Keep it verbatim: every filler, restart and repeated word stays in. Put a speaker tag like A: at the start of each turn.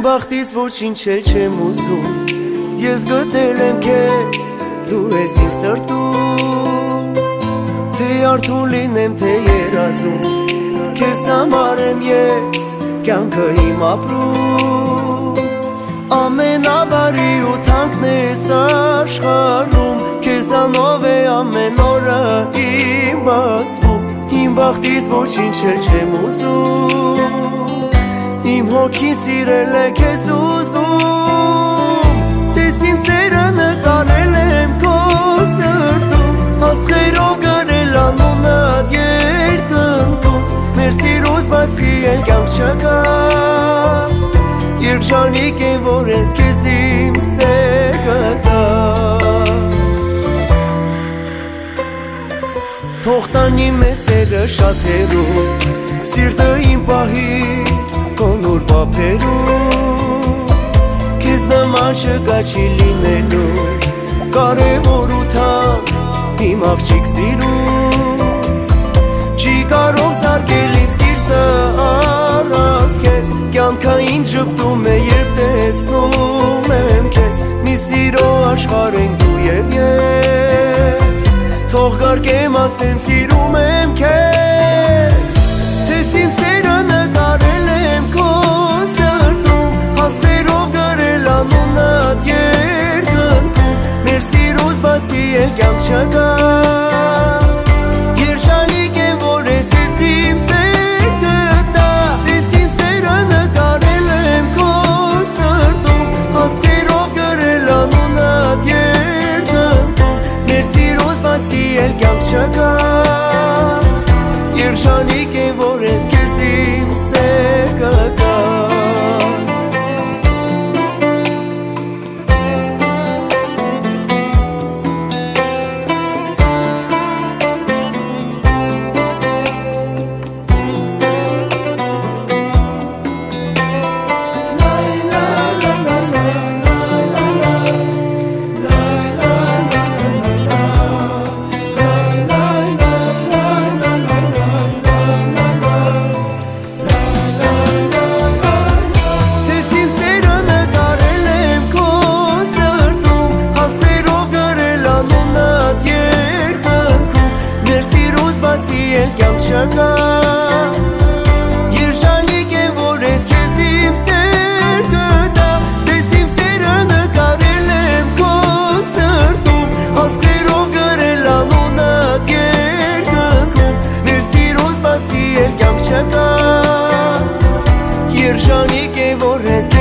A: բախտից ոչինչ էլ չեմ ուզում Ես գտել եմ քեզ դու ես իմ սրտում Թե արթուն լինեմ թե երազում Քեզ համար եմ ես կյանքը իմ ապրում Ամենաբարի ու թանկն ես աշխարհում Քեզանով է ամեն օրը իմ բացվում Իմ բախտից ոչինչ էլ չեմ ուզում Իմ հոգին սիրել է քեզ ուզում Տես իմ սերը նկարել եմ քո սրտում Աստղերով գրել անունդ երկնքում Մեր սիրուց բացի էլ կյանք չկա Երջանիկ եմ որ ես քեզ իմ սերը տա Թող տանի մեզ սերը շատ հեռու Սիրտը իմ պահիր Կոնուր պապերում Քեզ նման չկա չի լինելու Կարևոր ու թանկ իմ աղջիկ սիրում Չի կարող զարկել իմ սիրտը առանց քեզ Կյանքը ինձ ժպտում է երբ տեսնում եմ քեզ Մի սիրո աշխարհ ենք դու և ես Թող գարկեմ ասեմ սիրում եմ քեզ Տես իմ սերը նկարել եմ քո սրտում Աստղերով գրել անունդ երկնքում Մեր սիրուց բացի էլ կյանք չկա Երջանիկ եմ որ ես քեզ իմ սեր գտա Տես իմ սերը նկարել եմ քո սրտում Աստղերով գրել անունդ երկնքում Մեր սիրուց բացի էլ կյանք չկա Երջանիկ եմ որ ես քեզ իմ սեր գտա Չկա Երջանիկ եմ որ ես քեզ իմ սեր գտա Տես իմ սերը նկարել եմ քո սրտում Աստղերով գրել անունդ երկնքում Մեր սիրուց բացի էլ կյանք չկա Երջանիկ եմ որ ես